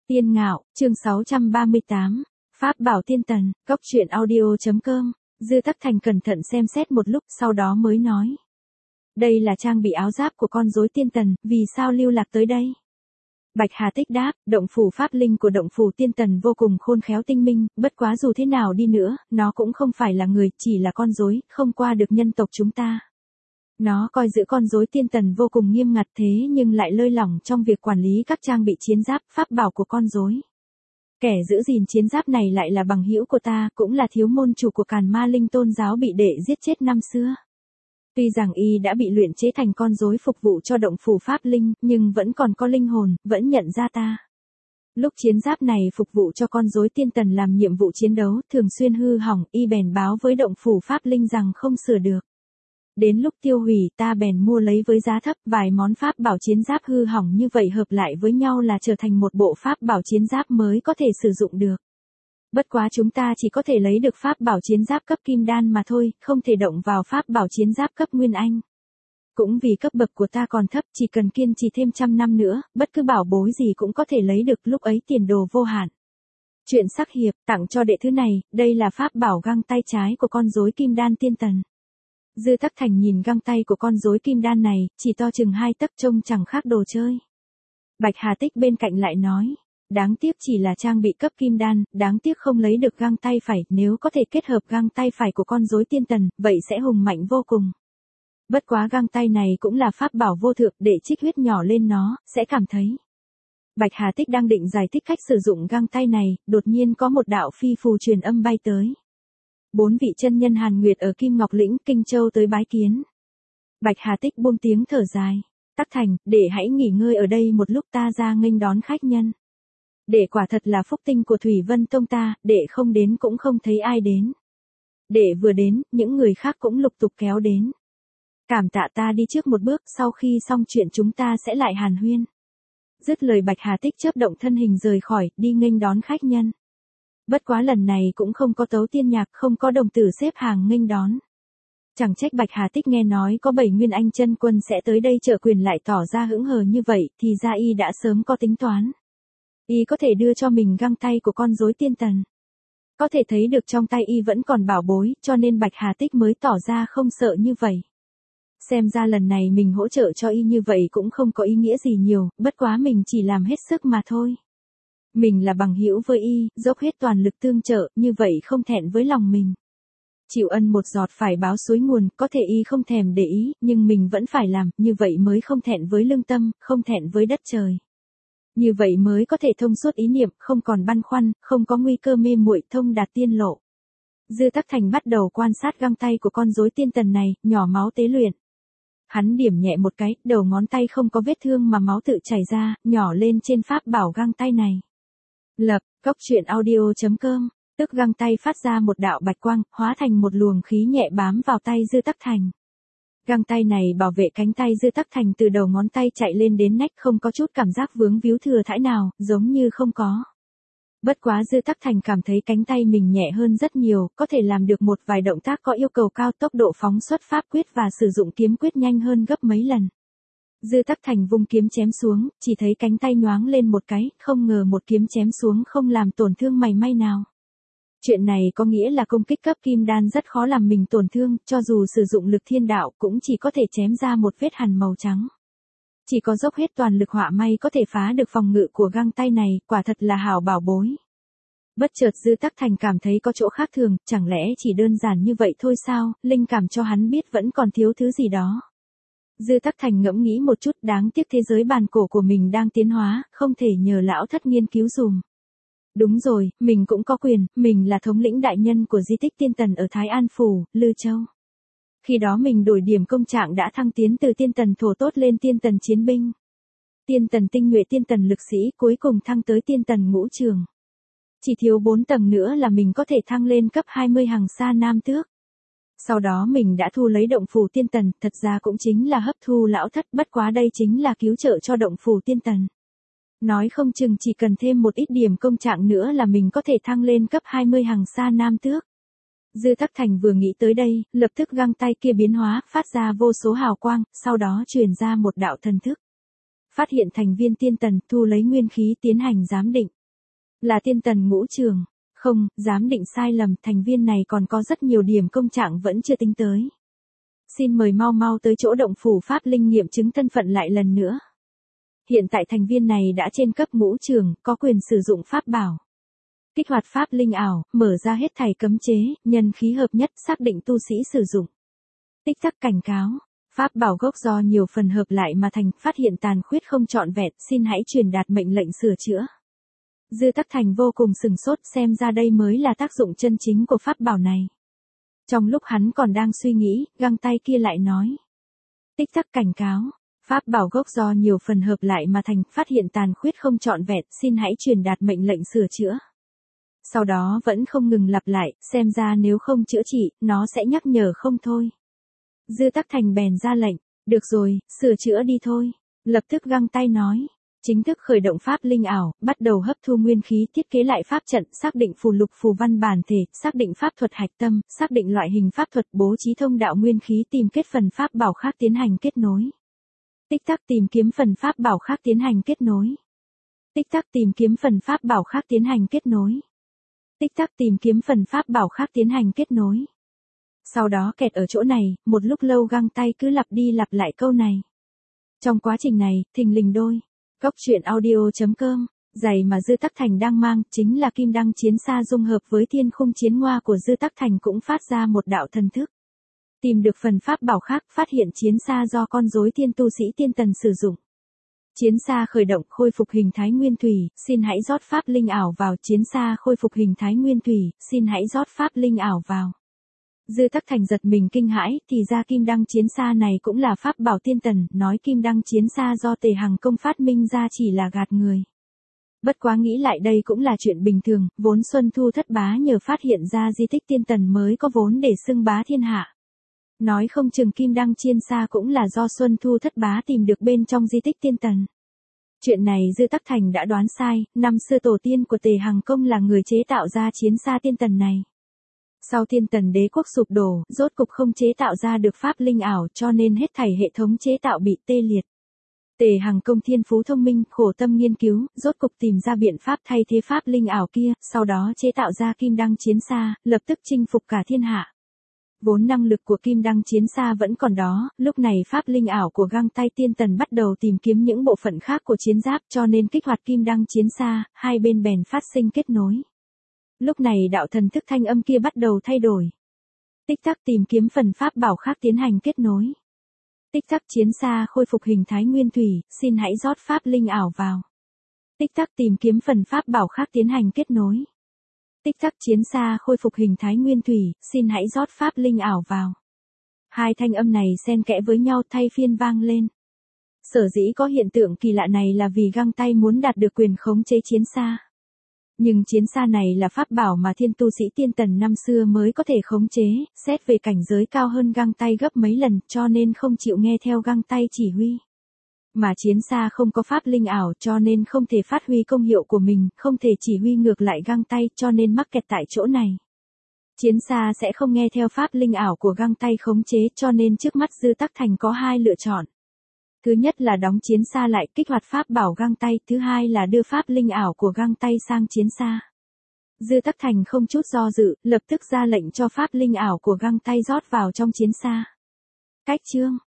Tiên Ngạo, chương 638, Pháp bảo tiên tần, Cốc truyện audio.com, Dư Tắc Thành cẩn thận xem xét một lúc sau đó mới nói. Đây là trang bị áo giáp của con rối tiên tần, vì sao lưu lạc tới đây? Bạch Hà Tích đáp, động phủ pháp linh của động phủ tiên tần vô cùng khôn khéo tinh minh, bất quá dù thế nào đi nữa, nó cũng không phải là người, chỉ là con rối, không qua được nhân tộc chúng ta. Nó coi giữ con rối tiên tần vô cùng nghiêm ngặt thế nhưng lại lơi lỏng trong việc quản lý các trang bị chiến giáp, pháp bảo của con rối. Kẻ giữ gìn chiến giáp này lại là bằng hữu của ta, cũng là thiếu môn chủ của Càn Ma Linh tôn giáo bị đệ giết chết năm xưa. Tuy rằng y đã bị luyện chế thành con rối phục vụ cho động phủ pháp linh, nhưng vẫn còn có linh hồn, vẫn nhận ra ta. Lúc chiến giáp này phục vụ cho con rối tiên tần làm nhiệm vụ chiến đấu, thường xuyên hư hỏng, y bèn báo với động phủ pháp linh rằng không sửa được. Đến lúc tiêu hủy ta bèn mua lấy với giá thấp, vài món pháp bảo chiến giáp hư hỏng như vậy hợp lại với nhau là trở thành một bộ pháp bảo chiến giáp mới có thể sử dụng được. Bất quá chúng ta chỉ có thể lấy được pháp bảo chiến giáp cấp kim đan mà thôi, không thể động vào pháp bảo chiến giáp cấp nguyên anh. Cũng vì cấp bậc của ta còn thấp, chỉ cần kiên trì thêm 100 năm nữa, bất cứ bảo bối gì cũng có thể lấy được, lúc ấy tiền đồ vô hạn. Chuyện sắc hiệp, tặng cho đệ thứ này, đây là pháp bảo găng tay trái của con rối kim đan tiên tần. Dư Tắc Thành nhìn găng tay của con rối kim đan này, chỉ to chừng 2 tấc trông chẳng khác đồ chơi. Bạch Hà Tích bên cạnh lại nói, đáng tiếc chỉ là trang bị cấp kim đan, đáng tiếc không lấy được găng tay phải, nếu có thể kết hợp găng tay phải của con rối tiên tần, vậy sẽ hùng mạnh vô cùng. Bất quá găng tay này cũng là pháp bảo vô thượng, để trích huyết nhỏ lên nó, sẽ cảm thấy. Bạch Hà Tích đang định giải thích cách sử dụng găng tay này, đột nhiên có một đạo phi phù truyền âm bay tới. 4 vị chân nhân Hàn Nguyệt ở Kim Ngọc Lĩnh, Kinh Châu tới bái kiến. Bạch Hà Tích buông tiếng thở dài. Tắc Thành, để hãy nghỉ ngơi ở đây một lúc, ta ra nghênh đón khách nhân. Để quả thật là phúc tinh của Thủy Vân Tông ta, để không đến cũng không thấy ai đến. Để vừa đến, những người khác cũng lục tục kéo đến. Cảm tạ, ta đi trước một bước, sau khi xong chuyện chúng ta sẽ lại hàn huyên. Dứt lời Bạch Hà Tích chớp động thân hình rời khỏi, đi nghênh đón khách nhân. Bất quá lần này cũng không có tấu tiên nhạc, không có đồng tử xếp hàng nghênh đón. Chẳng trách Bạch Hà Tích nghe nói có 7 nguyên anh chân quân sẽ tới đây trợ quyền lại tỏ ra hững hờ như vậy, thì ra y đã sớm có tính toán. Y có thể đưa cho mình găng tay của con rối tiên tần. Có thể thấy được trong tay y vẫn còn bảo bối, cho nên Bạch Hà Tích mới tỏ ra không sợ như vậy. Xem ra lần này mình hỗ trợ cho y như vậy cũng không có ý nghĩa gì nhiều, bất quá mình chỉ làm hết sức mà thôi. Mình là bằng hữu với y, dốc hết toàn lực tương trợ, như vậy không thẹn với lòng mình. Chịu ân một giọt phải báo suối nguồn, có thể y không thèm để ý, nhưng mình vẫn phải làm, như vậy mới không thẹn với lương tâm, không thẹn với đất trời. Như vậy mới có thể thông suốt ý niệm, không còn băn khoăn, không có nguy cơ mê muội, thông đạt tiên lộ. Dư Tắc Thành bắt đầu quan sát găng tay của con rối tiên tần này, nhỏ máu tế luyện. Hắn điểm nhẹ một cái, đầu ngón tay không có vết thương mà máu tự chảy ra, nhỏ lên trên pháp bảo găng tay này. Lập, Cốc truyện audio.com, tức găng tay phát ra một đạo bạch quang, hóa thành một luồng khí nhẹ bám vào tay Dư Tắc Thành. Găng tay này bảo vệ cánh tay Dư Tắc Thành từ đầu ngón tay chạy lên đến nách, không có chút cảm giác vướng víu thừa thãi nào, giống như không có. Bất quá Dư Tắc Thành cảm thấy cánh tay mình nhẹ hơn rất nhiều, có thể làm được một vài động tác có yêu cầu cao, tốc độ phóng xuất pháp quyết và sử dụng kiếm quyết nhanh hơn gấp mấy lần. Dư Tắc Thành vung kiếm chém xuống, chỉ thấy cánh tay nhoáng lên một cái, không ngờ một kiếm chém xuống không làm tổn thương mảy may nào. Chuyện này có nghĩa là công kích cấp kim đan rất khó làm mình tổn thương, cho dù sử dụng lực thiên đạo cũng chỉ có thể chém ra một vết hằn màu trắng. Chỉ có dốc hết toàn lực họa may có thể phá được phòng ngự của găng tay này, quả thật là hảo bảo bối. Bất chợt Dư Tắc Thành cảm thấy có chỗ khác thường, chẳng lẽ chỉ đơn giản như vậy thôi sao, linh cảm cho hắn biết vẫn còn thiếu thứ gì đó. Dư Tắc Thành ngẫm nghĩ một chút, đáng tiếc thế giới bàn cổ của mình đang tiến hóa, không thể nhờ lão thất nghiên cứu dùm. Đúng rồi, mình cũng có quyền, mình là thống lĩnh đại nhân của di tích tiên tần ở Thái An Phủ, Lư Châu. Khi đó mình đổi điểm công trạng đã thăng tiến từ tiên tần thổ tốt lên tiên tần chiến binh. Tiên tần tinh nhuệ, tiên tần lực sĩ, cuối cùng thăng tới tiên tần ngũ trường. Chỉ thiếu 4 tầng nữa là mình có thể thăng lên cấp 20 hàng xa nam tước. Sau đó mình đã thu lấy động phủ tiên tần, thật ra cũng chính là hấp thu lão thất, bất quá đây chính là cứu trợ cho động phủ tiên tần. Nói không chừng chỉ cần thêm một ít điểm công trạng nữa là mình có thể thăng lên cấp 20 hàng xa nam tước. Dư Tắc Thành vừa nghĩ tới đây, lập tức găng tay kia biến hóa, phát ra vô số hào quang, sau đó truyền ra một đạo thần thức. Phát hiện thành viên tiên tần, thu lấy nguyên khí tiến hành giám định. Là tiên tần ngũ trường. Không, giám định sai lầm, thành viên này còn có rất nhiều điểm công trạng vẫn chưa tính tới. Xin mời mau mau tới chỗ động phủ pháp linh nghiệm chứng thân phận lại lần nữa. Hiện tại thành viên này đã trên cấp ngũ trường, có quyền sử dụng pháp bảo. Kích hoạt pháp linh ảo, mở ra hết thảy cấm chế, nhân khí hợp nhất xác định tu sĩ sử dụng. Tích tắc cảnh cáo. Pháp bảo gốc do nhiều phần hợp lại mà thành, phát hiện tàn khuyết không trọn vẹn, xin hãy truyền đạt mệnh lệnh sửa chữa. Dư Tắc Thành vô cùng sừng sốt, xem ra đây mới là tác dụng chân chính của pháp bảo này. Trong lúc hắn còn đang suy nghĩ, găng tay kia lại nói. Tích tắc cảnh cáo. Pháp bảo gốc do nhiều phần hợp lại mà thành, phát hiện tàn khuyết không trọn vẹn, xin hãy truyền đạt mệnh lệnh sửa chữa. Sau đó vẫn không ngừng lặp lại, xem ra nếu không chữa trị, nó sẽ nhắc nhở không thôi. Dư Tắc Thành bèn ra lệnh, được rồi, sửa chữa đi thôi. Lập tức găng tay nói, chính thức khởi động pháp linh ảo, bắt đầu hấp thu nguyên khí, thiết kế lại pháp trận, xác định phù lục phù văn bản thể, xác định pháp thuật hạch tâm, xác định loại hình pháp thuật, bố trí thông đạo nguyên khí, tìm kết phần pháp bảo khác tiến hành kết nối. Tích tắc tìm kiếm phần pháp bảo khác tiến hành kết nối. Tích tắc tìm kiếm phần pháp bảo khác tiến hành kết nối. Tích tắc tìm kiếm phần pháp bảo khác tiến hành kết nối. Sau đó kẹt ở chỗ này, một lúc lâu găng tay cứ lặp đi lặp lại câu này. Trong quá trình này, thình lình đôi. Góc truyện audio.com, giày mà Dư Tắc Thành đang mang, chính là kim đăng chiến xa dung hợp với thiên khung chiến ngoa của Dư Tắc Thành cũng phát ra một đạo thần thức. Tìm được phần pháp bảo khác, phát hiện chiến xa do con rối thiên tu sĩ tiên tần sử dụng. Chiến xa khởi động, khôi phục hình thái nguyên thủy, xin hãy rót pháp linh ảo vào. Chiến xa khôi phục hình thái nguyên thủy, xin hãy rót pháp linh ảo vào. Dư Tắc Thành giật mình kinh hãi, thì ra kim đăng chiến xa này cũng là pháp bảo tiên tần, nói kim đăng chiến xa do Tề Hằng Công phát minh ra chỉ là gạt người. Bất quá nghĩ lại đây cũng là chuyện bình thường, vốn Xuân Thu Thất Bá nhờ phát hiện ra di tích tiên tần mới có vốn để xưng bá thiên hạ. Nói không chừng kim đăng chiến xa cũng là do Xuân Thu Thất Bá tìm được bên trong di tích tiên tần. Chuyện này Dư Tắc Thành đã đoán sai, năm xưa tổ tiên của Tề Hằng Công là người chế tạo ra chiến xa tiên tần này. Sau Thiên Tần Đế quốc sụp đổ, rốt cục không chế tạo ra được pháp linh ảo, cho nên hết thảy hệ thống chế tạo bị tê liệt. Tề Hằng Công thiên phú thông minh, khổ tâm nghiên cứu, rốt cục tìm ra biện pháp thay thế pháp linh ảo kia, sau đó chế tạo ra kim đăng chiến xa, lập tức chinh phục cả thiên hạ. Vốn năng lực của kim đăng chiến xa vẫn còn đó, lúc này pháp linh ảo của găng tay tiên tần bắt đầu tìm kiếm những bộ phận khác của chiến giáp, cho nên kích hoạt kim đăng chiến xa, hai bên bèn phát sinh kết nối. Lúc này đạo thần thức thanh âm kia bắt đầu thay đổi. Tích tắc tìm kiếm phần pháp bảo khác tiến hành kết nối. Tích tắc chiến xa khôi phục hình thái nguyên thủy, xin hãy rót pháp linh ảo vào. Tích tắc tìm kiếm phần pháp bảo khác tiến hành kết nối. Tích tắc chiến xa khôi phục hình thái nguyên thủy, xin hãy rót pháp linh ảo vào. Hai thanh âm này xen kẽ với nhau thay phiên vang lên. Sở dĩ có hiện tượng kỳ lạ này là vì găng tay muốn đạt được quyền khống chế chiến xa. Nhưng chiến xa này là pháp bảo mà thiên tu sĩ tiên tần năm xưa mới có thể khống chế, xét về cảnh giới cao hơn găng tay gấp mấy lần, cho nên không chịu nghe theo găng tay chỉ huy. Mà chiến xa không có pháp linh ảo, cho nên không thể phát huy công hiệu của mình, không thể chỉ huy ngược lại găng tay, cho nên mắc kẹt tại chỗ này. Chiến xa sẽ không nghe theo pháp linh ảo của găng tay khống chế, cho nên trước mắt Dư Tắc Thành có hai lựa chọn. Thứ nhất là đóng chiến xa lại, kích hoạt pháp bảo găng tay, thứ hai là đưa pháp linh ảo của găng tay sang chiến xa. Dư Tắc Thành không chút do dự, lập tức ra lệnh cho pháp linh ảo của găng tay rót vào trong chiến xa. Cách chương